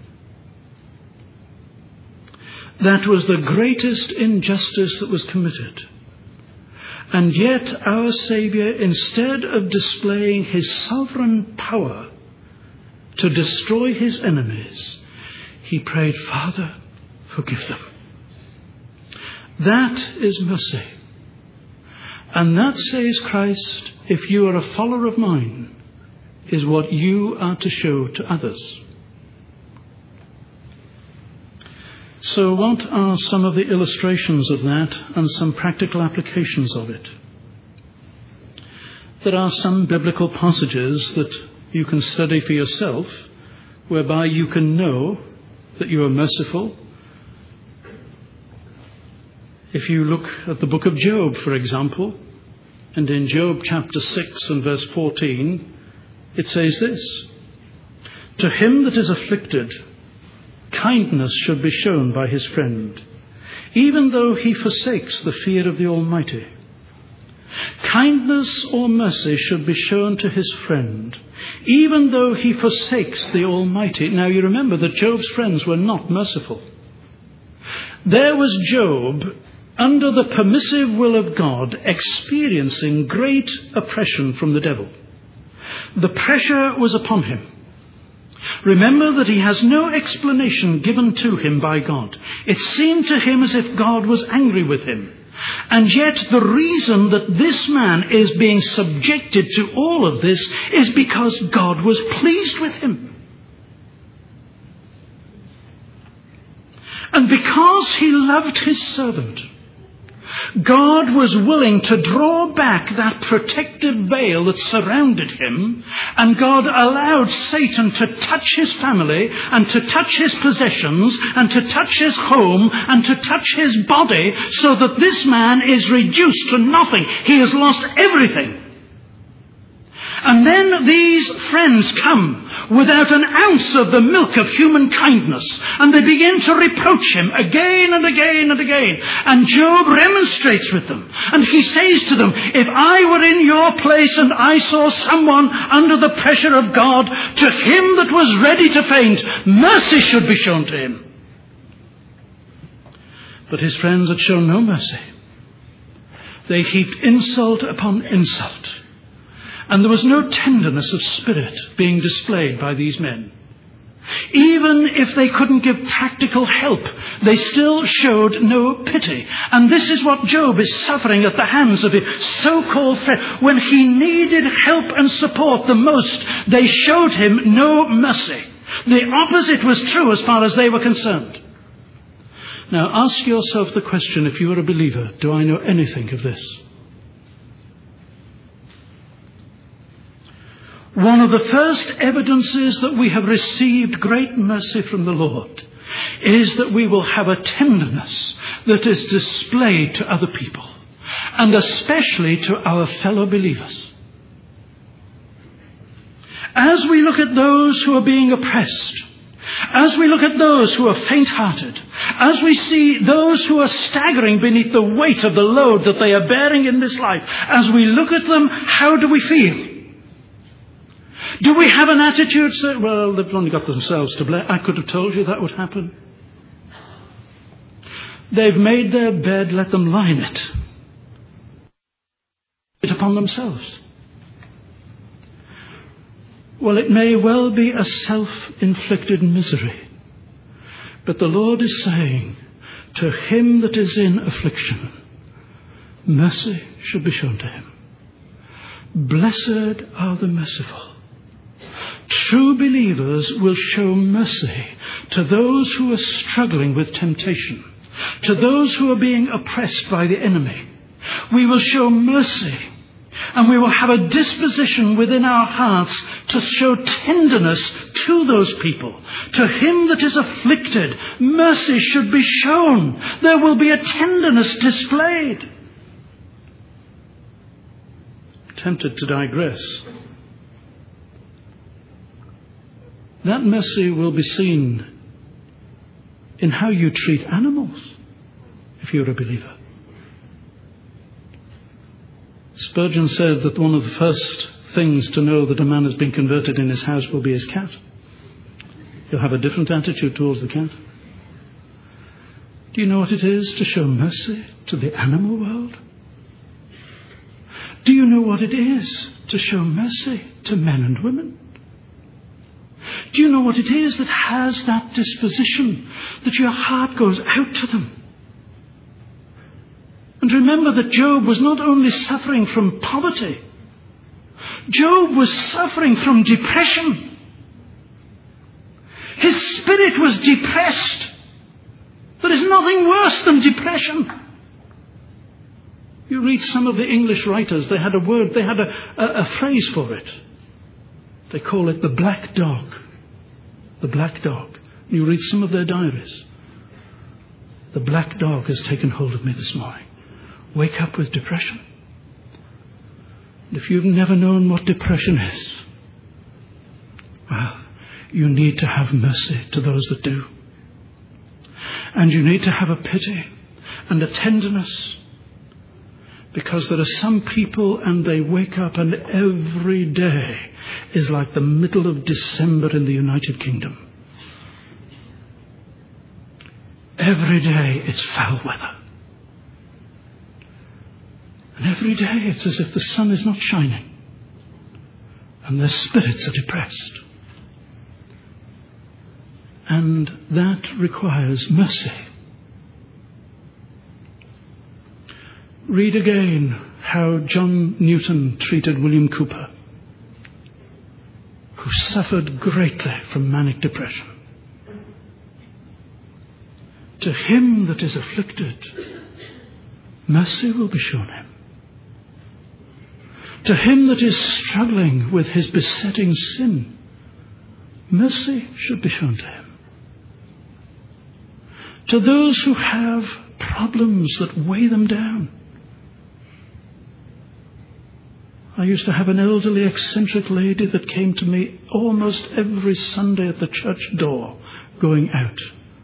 That was the greatest injustice that was committed. And yet our Saviour, instead of displaying his sovereign power to destroy his enemies, he prayed, Father, forgive them. That is mercy. And that, says Christ, if you are a follower of mine, is what you are to show to others. So what are some of the illustrations of that and some practical applications of it? There are some biblical passages that you can study for yourself, whereby you can know that you are merciful. If you look at the book of Job, for example, and in Job chapter six and verse fourteen, it says this, to him that is afflicted, kindness should be shown by his friend, even though he forsakes the fear of the Almighty. Kindness or mercy should be shown to his friend, even though he forsakes the Almighty. Now you remember that Job's friends were not merciful. There was Job, under the permissive will of God, experiencing great oppression from the devil. The pressure was upon him. Remember that he has no explanation given to him by God. It seemed to him as if God was angry with him. And yet the reason that this man is being subjected to all of this is because God was pleased with him. And because he loved his servant, God was willing to draw back that protective veil that surrounded him, and God allowed Satan to touch his family and to touch his possessions and to touch his home and to touch his body, so that this man is reduced to nothing. He has lost everything. And then these friends come without an ounce of the milk of human kindness, and they begin to reproach him again and again and again. And Job remonstrates with them, and he says to them, if I were in your place and I saw someone under the pressure of God, to him that was ready to faint, mercy should be shown to him. But his friends had shown no mercy. They heaped insult upon insult. And there was no tenderness of spirit being displayed by these men. Even if they couldn't give practical help, they still showed no pity. And this is what Job is suffering at the hands of his so-called friend. When he needed help and support the most, they showed him no mercy. The opposite was true as far as they were concerned. Now ask yourself the question, if you are a believer, do I know anything of this? One of the first evidences that we have received great mercy from the Lord is that we will have a tenderness that is displayed to other people, and especially to our fellow believers. As we look at those who are being oppressed, as we look at those who are faint-hearted, as we see those who are staggering beneath the weight of the load that they are bearing in this life, as we look at them, how do we feel? Do we have an attitude say, well, they've only got themselves to blame. I could have told you that would happen. They've made their bed, let them lie in it. It upon themselves. Well, it may well be a self-inflicted misery. But the Lord is saying, to him that is in affliction, mercy should be shown to him. Blessed are the merciful. True believers will show mercy to those who are struggling with temptation, to those who are being oppressed by the enemy. We will show mercy, and we will have a disposition within our hearts to show tenderness to those people. To him that is afflicted, mercy should be shown. There will be a tenderness displayed. Tempted to digress. That mercy will be seen in how you treat animals, if you're a believer. Spurgeon said that one of the first things to know that a man has been converted in his house will be his cat. He'll have a different attitude towards the cat. Do you know what it is to show mercy to the animal world? Do you know what it is to show mercy to men and women? Do you know what it is that has that disposition, that your heart goes out to them? And remember that Job was not only suffering from poverty, Job was suffering from depression. His spirit was depressed. There is nothing worse than depression. You read some of the English writers, they had a word, they had a, a, a phrase for it. They call it the black dog. The black dog. You read some of their diaries. The black dog has taken hold of me this morning. Wake up with depression. And if you've never known what depression is, well, you need to have mercy to those that do. And you need to have a pity and a tenderness, because there are some people and they wake up and every day is like the middle of December in the United Kingdom. Every day it's foul weather. And every day it's as if the sun is not shining. And their spirits are depressed. And that requires mercy. Read again how John Newton treated William Cooper, who suffered greatly from manic depression. To him that is afflicted, mercy will be shown him. To him that is struggling with his besetting sin, mercy should be shown to him. To those who have problems that weigh them down. I used to have an elderly, eccentric lady that came to me almost every Sunday at the church door going out.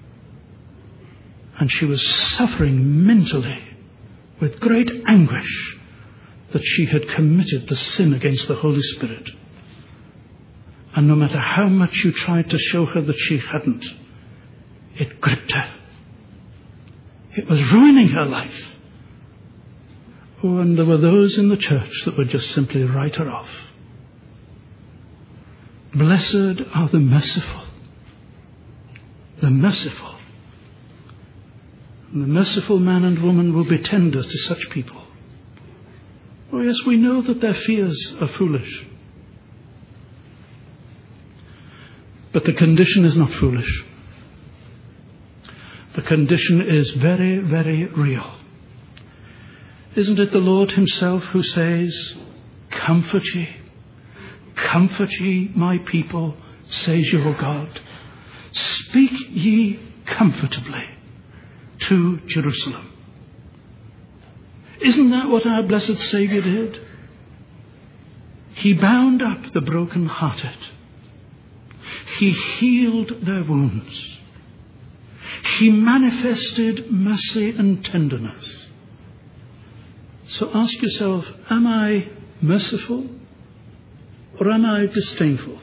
And she was suffering mentally with great anguish that she had committed the sin against the Holy Spirit. And no matter how much you tried to show her that she hadn't, it gripped her. It was ruining her life. Oh, and there were those in the church that would just simply write her off. Blessed are the merciful. The merciful. And the merciful man and woman will be tender to such people. Oh yes, we know that their fears are foolish. But the condition is not foolish. The condition is very, very real. Isn't it the Lord himself who says, comfort ye, comfort ye my people, says your God. Speak ye comfortably to Jerusalem. Isn't that what our blessed Saviour did? He bound up the broken-hearted. He healed their wounds. He manifested mercy and tenderness. So ask yourself, am I merciful or am I disdainful?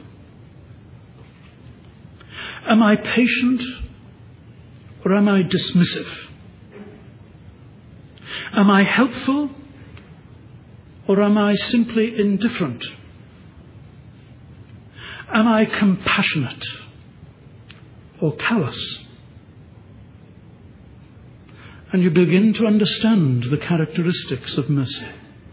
Am I patient or am I dismissive? Am I helpful, or am I simply indifferent? Am I compassionate or callous? And you begin to understand the characteristics of mercy.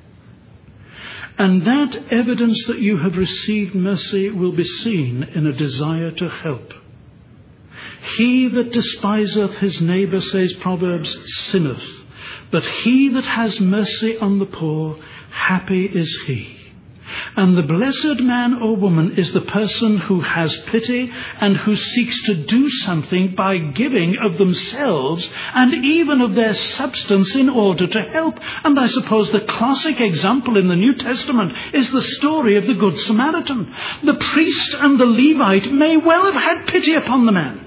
And that evidence that you have received mercy will be seen in a desire to help. He that despiseth his neighbour, says Proverbs, sinneth. But he that has mercy on the poor, happy is he. And the blessed man or woman is the person who has pity and who seeks to do something by giving of themselves and even of their substance in order to help. And I suppose the classic example in the New Testament is the story of the Good Samaritan. The priest and the Levite may well have had pity upon the man.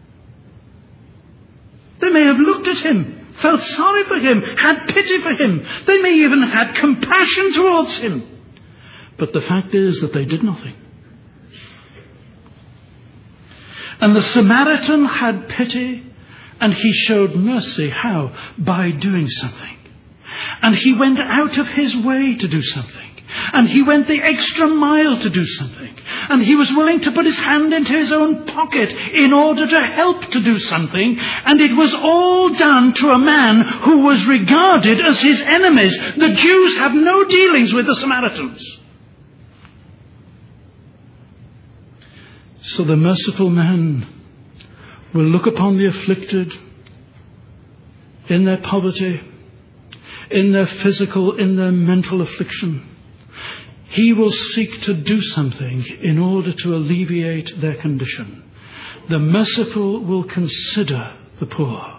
They may have looked at him, felt sorry for him, had pity for him. They may even have had compassion towards him. But the fact is that they did nothing. And the Samaritan had pity, and he showed mercy. How? By doing something. And he went out of his way to do something. And he went the extra mile to do something. And he was willing to put his hand into his own pocket in order to help to do something. And it was all done to a man who was regarded as his enemies. The Jews have no dealings with the Samaritans. So the merciful man will look upon the afflicted in their poverty, in their physical, in their mental affliction. He will seek to do something in order to alleviate their condition. The merciful will consider the poor.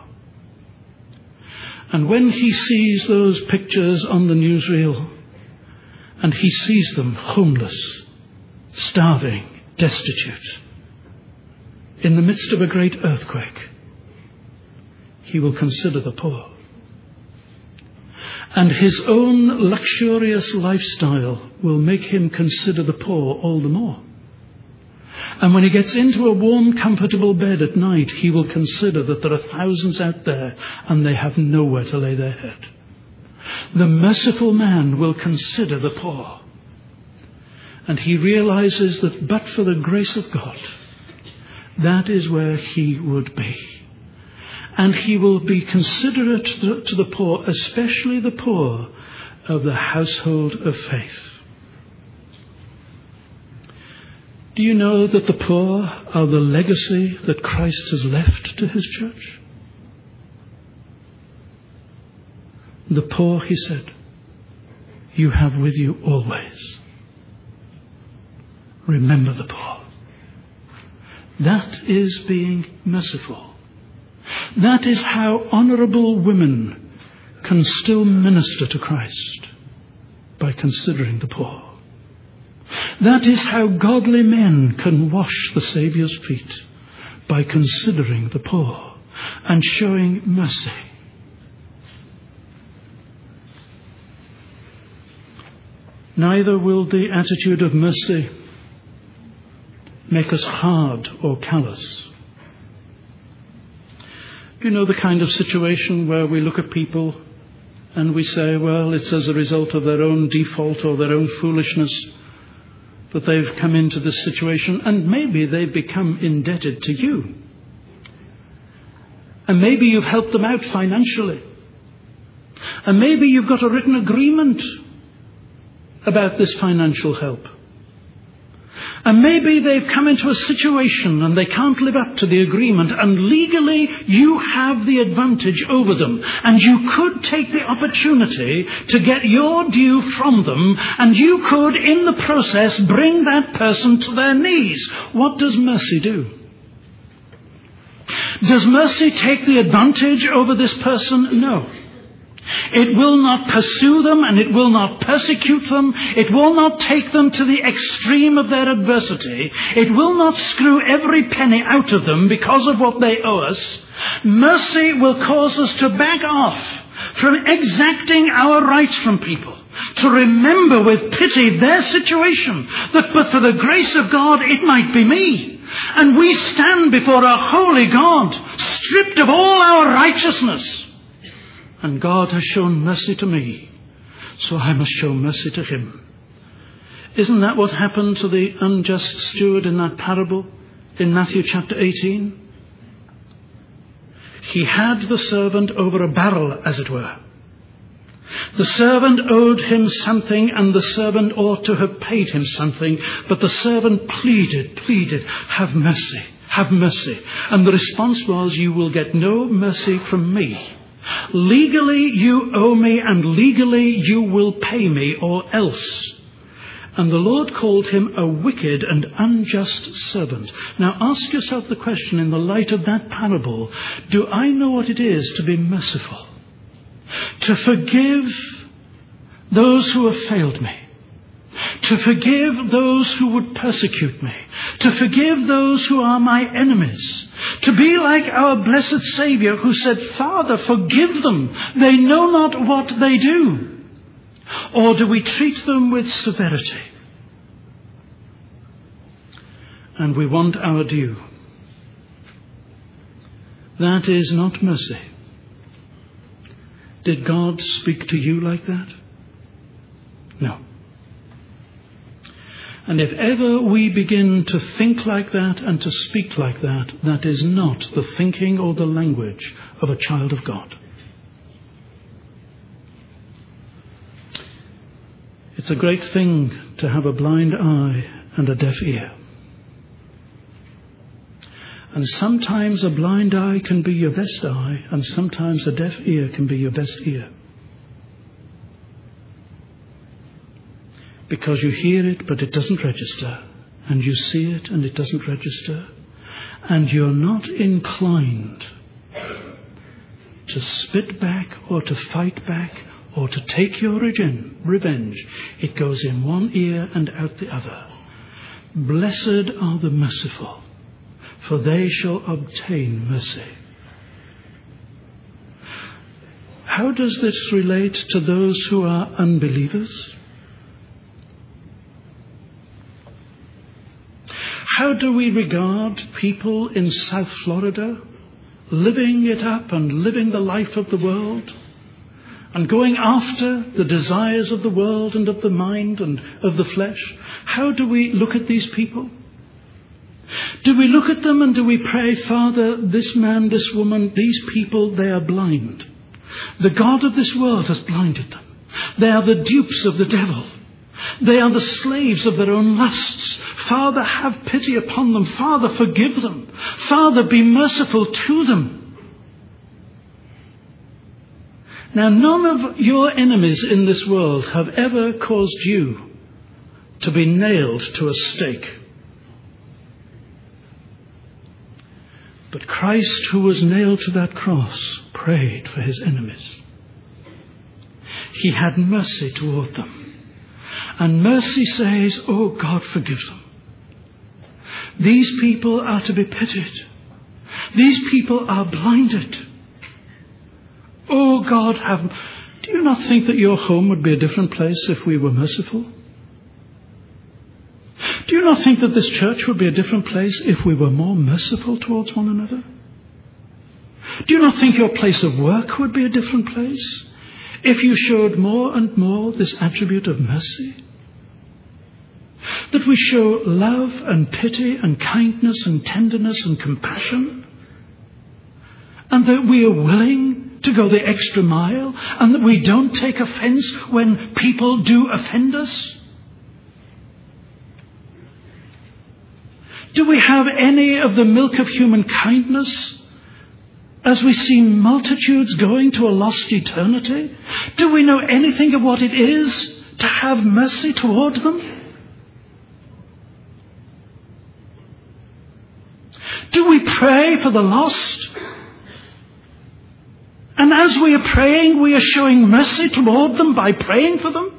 And when he sees those pictures on the newsreel, and he sees them homeless, starving, destitute, in the midst of a great earthquake, he will consider the poor. And his own luxurious lifestyle will make him consider the poor all the more. And when he gets into a warm, comfortable bed at night, he will consider that there are thousands out there and they have nowhere to lay their head. The merciful man will consider the poor. And he realizes that but for the grace of God, that is where he would be. And he will be considerate to the poor, especially the poor of the household of faith. Do you know that the poor are the legacy that Christ has left to his church? The poor, he said, you have with you always. Remember the poor. That is being merciful. That is how honourable women can still minister to Christ, by considering the poor. That is how godly men can wash the Saviour's feet, by considering the poor and showing mercy. Neither will the attitude of mercy make us hard or callous. You know the kind of situation where we look at people and we say, well, it's as a result of their own default or their own foolishness that they've come into this situation, and maybe they've become indebted to you. And maybe you've helped them out financially. And maybe you've got a written agreement about this financial help. And maybe they've come into a situation and they can't live up to the agreement, and legally you have the advantage over them, and you could take the opportunity to get your due from them, and you could in the process bring that person to their knees. What does mercy do? Does mercy take the advantage over this person? No. It will not pursue them, and it will not persecute them. It will not take them to the extreme of their adversity. It will not screw every penny out of them because of what they owe us. Mercy will cause us to back off from exacting our rights from people, to remember with pity their situation, that but for the grace of God it might be me. And we stand before a holy God, stripped of all our righteousness. And God has shown mercy to me, so I must show mercy to him. Isn't that what happened to the unjust steward in that parable in Matthew chapter eighteen? He had the servant over a barrel, as it were. The servant owed him something, and the servant ought to have paid him something, but the servant pleaded, pleaded, have mercy, have mercy. And the response was, you will get no mercy from me. Legally you owe me, and legally you will pay me, or else. And the Lord called him a wicked and unjust servant. Now ask yourself the question in the light of that parable, do I know what it is to be merciful? To forgive those who have failed me. To forgive those who would persecute me. To forgive those who are my enemies. To be like our blessed Saviour who said, Father, forgive them. They know not what they do. Or do we treat them with severity? And we want our due. That is not mercy. Did God speak to you like that? No. And if ever we begin to think like that and to speak like that, that is not the thinking or the language of a child of God. It's a great thing to have a blind eye and a deaf ear. And sometimes a blind eye can be your best eye, and sometimes a deaf ear can be your best ear. Because you hear it, but it doesn't register. And you see it, and it doesn't register. And you're not inclined to spit back or to fight back or to take your revenge. It goes in one ear and out the other. Blessed are the merciful, for they shall obtain mercy. How does this relate to those who are unbelievers? How do we regard people in South Florida living it up and living the life of the world and going after the desires of the world and of the mind and of the flesh? How do we look at these people? Do we look at them and do we pray, Father, this man, this woman, these people, they are blind. The God of this world has blinded them. They are the dupes of the devil. They are the slaves of their own lusts. Father, have pity upon them. Father, forgive them. Father, be merciful to them. Now, none of your enemies in this world have ever caused you to be nailed to a stake. But Christ, who was nailed to that cross, prayed for his enemies. He had mercy toward them. And mercy says, oh God, forgive them. These people are to be pitied. These people are blinded. Oh God, have... Do you not think that your home would be a different place if we were merciful? Do you not think that this church would be a different place if we were more merciful towards one another? Do you not think your place of work would be a different place if you showed more and more this attribute of mercy? That we show love and pity and kindness and tenderness and compassion, and that we are willing to go the extra mile, and that we don't take offense when people do offend us? Do we have any of the milk of human kindness as we see multitudes going to a lost eternity? Do we know anything of what it is to have mercy toward them? Do we pray for the lost? And as we are praying, we are showing mercy toward them by praying for them?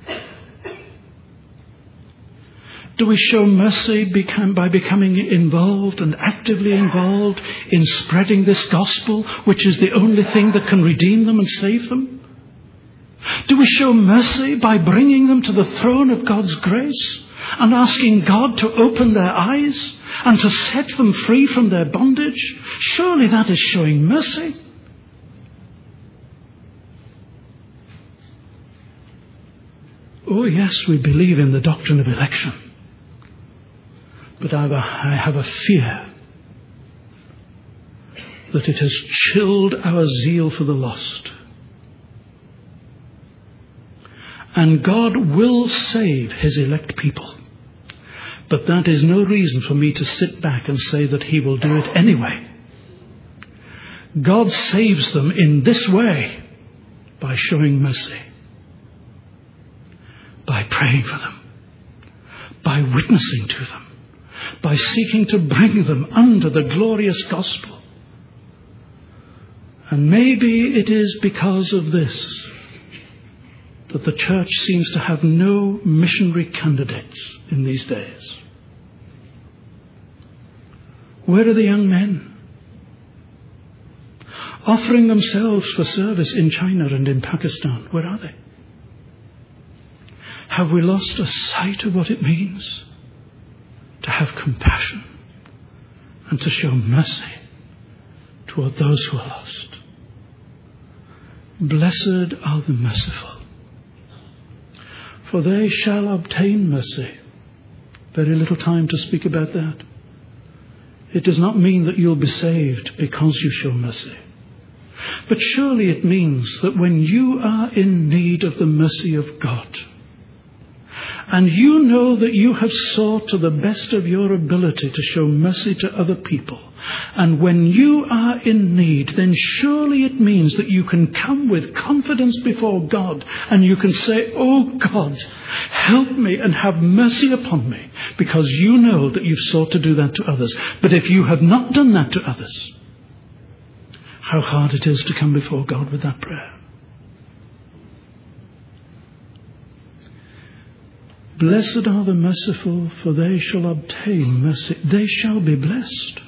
Do we show mercy become, by becoming involved and actively involved in spreading this gospel, which is the only thing that can redeem them and save them? Do we show mercy by bringing them to the throne of God's grace and asking God to open their eyes and to set them free from their bondage? Surely that is showing mercy. oh yes, we believe in the doctrine of election. But I have a, I have a fear that it has chilled our zeal for the lost. And God will save his elect people. But that is no reason for me to sit back and say that he will do it anyway. God saves them in this way, by showing mercy, by praying for them, by witnessing to them, by seeking to bring them under the glorious gospel. And maybe it is because of this that the church seems to have no missionary candidates in these days. Where are the young men? Offering themselves for service in China and in Pakistan. Where are they? Have we lost a sight of what it means to have compassion and to show mercy toward those who are lost? Blessed are the merciful, for they shall obtain mercy. Very little time to speak about that. It does not mean that you'll be saved because you show mercy. But surely it means that when you are in need of the mercy of God, and you know that you have sought to the best of your ability to show mercy to other people, and when you are in need, then surely it means that you can come with confidence before God, and you can say, oh God, help me and have mercy upon me, because you know that you've sought to do that to others. But if you have not done that to others, how hard it is to come before God with that prayer. Blessed are the merciful, for they shall obtain mercy. They shall be blessed.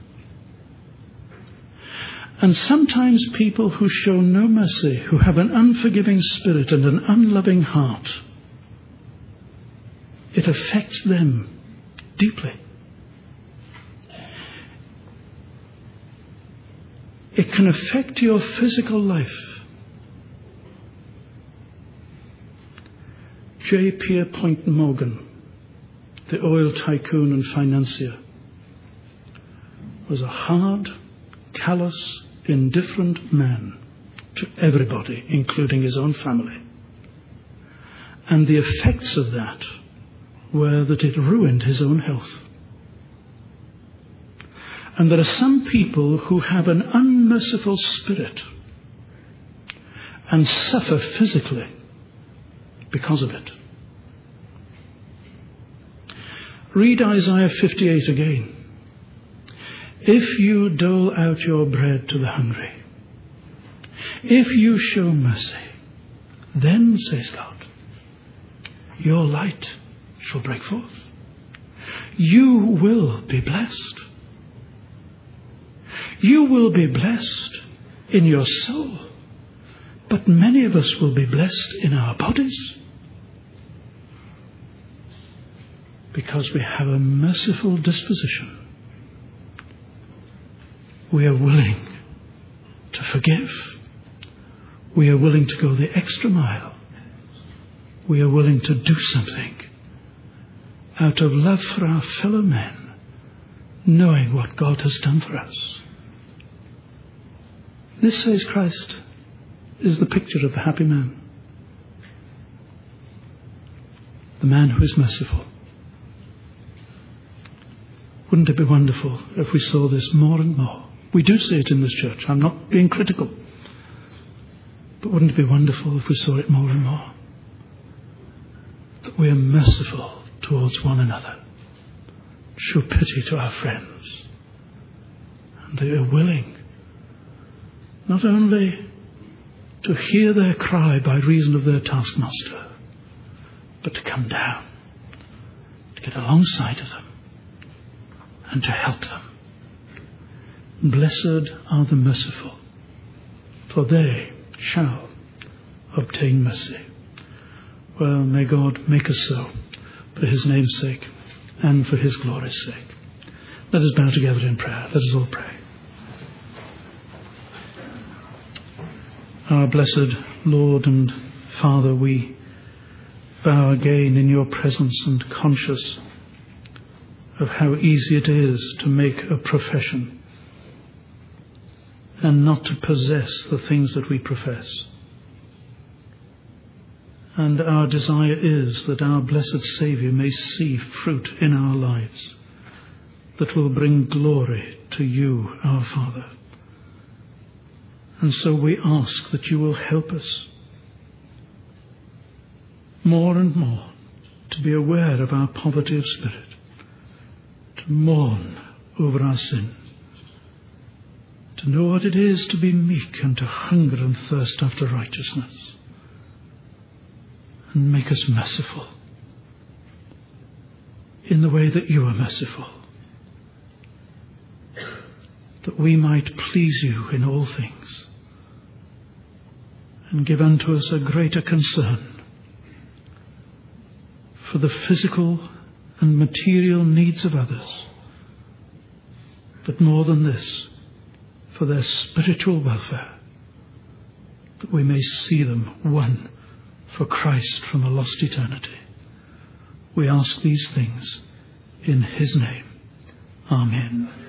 And sometimes people who show no mercy, who have an unforgiving spirit and an unloving heart, it affects them deeply. It can affect your physical life. J. Pierpont Morgan, the oil tycoon and financier, was a hard, callous, indifferent man to everybody, including his own family. And the effects of that were that it ruined his own health. And there are some people who have an unmerciful spirit and suffer physically because of it. Read Isaiah fifty-eight again. If you dole out your bread to the hungry, if you show mercy, then, says God, your light shall break forth. You will be blessed. You will be blessed in your soul, but many of us will be blessed in our bodies because we have a merciful disposition. We are willing to forgive. We are willing to go the extra mile. We are willing to do something out of love for our fellow men, knowing what God has done for us. This, says Christ, is the picture of the happy man. The man who is merciful. Wouldn't it be wonderful if we saw this more and more? We do see it in this church. I'm not being critical. But wouldn't it be wonderful if we saw it more and more? That we are merciful towards one another. Show pity to our friends. And they are willing not only to hear their cry by reason of their taskmaster, but to come down, to get alongside of them, and to help them. Blessed are the merciful, for they shall obtain mercy. Well, may God make us so, for his name's sake and for his glory's sake. Let us bow together in prayer. Let us all pray. Our blessed Lord and Father, we bow again in your presence and conscious of how easy it is to make a profession and not to possess the things that we profess. And our desire is that our blessed Saviour may see fruit in our lives that will bring glory to you, our Father. And so we ask that you will help us more and more to be aware of our poverty of spirit, to mourn over our sin, to know what it is to be meek and to hunger and thirst after righteousness. And make us merciful in the way that you are merciful, that we might please you in all things and give unto us a greater concern for the physical and material needs of others, but more than this, for their spiritual welfare, that we may see them won for Christ from a lost eternity. We ask these things in his name. Amen.